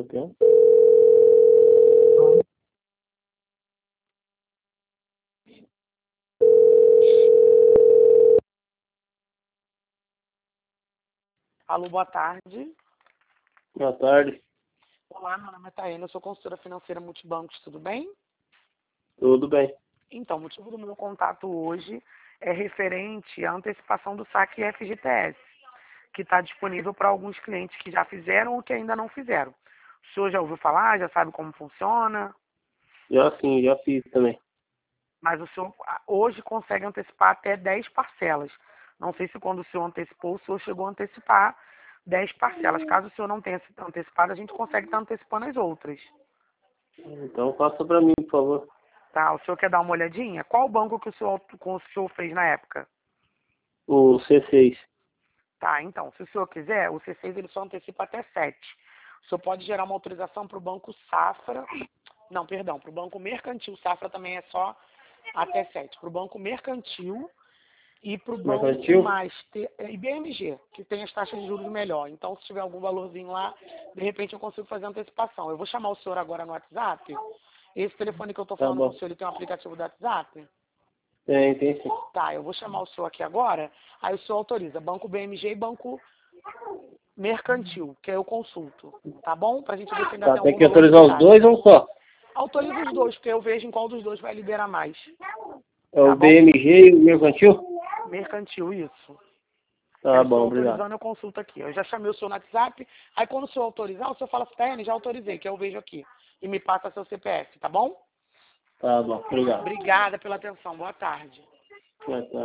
Ok. Alô, boa tarde. Boa tarde. Olá, meu nome é Taena, eu sou consultora financeira Multibancos, tudo bem? Tudo bem. Então, o motivo do meu contato hoje é referente à antecipação do saque FGTS, que está disponível para alguns clientes que já fizeram ou que ainda não fizeram. O senhor já ouviu falar, já sabe como funciona, Já sim, já fiz também. mas o senhor hoje consegue antecipar até 10 parcelas. Não sei se quando o senhor antecipou, o senhor chegou a antecipar 10 parcelas. Caso o senhor não tenha antecipado, a gente consegue estar antecipando as outras. Então passa para mim, por favor. Tá, o senhor quer dar uma olhadinha? Qual o banco que o senhor fez na época? O C6. Tá, então, se o senhor quiser, o C6 ele só antecipa até 7. O senhor pode gerar uma autorização para o Banco Safra. Não, perdão, para o Banco Mercantil. Safra também é só até 7. Para o Banco Mercantil e para o Banco Mercantil? e BMG, que tem as taxas de juros melhor. Então, se tiver algum valorzinho lá, de repente eu consigo fazer antecipação. Eu vou chamar o senhor agora no WhatsApp. Esse telefone que eu estou Tá falando com o bom. senhor, ele tem um aplicativo do WhatsApp? Tem sim. Tá, eu vou chamar o senhor aqui agora, aí o senhor autoriza Banco BMG e Banco Mercantil, que eu consulto, tá bom? Pra gente ver se ainda Tá, tem tem algum que valor autorizar os liberado. dois ou um só? Autoriza os dois, porque eu vejo em qual dos dois vai liberar mais, É tá o bom? BMG e o Mercantil? Mercantil, isso. Aí Tá o senhor bom, obrigado. autorizando, eu consulto aqui. Eu já chamei o senhor no WhatsApp, aí quando o senhor autorizar, o senhor fala assim, Tânia, já autorizei, que eu vejo aqui. E me passa seu CPF, tá bom? Tá bom, obrigado. Obrigada pela atenção, boa tarde. Boa tarde.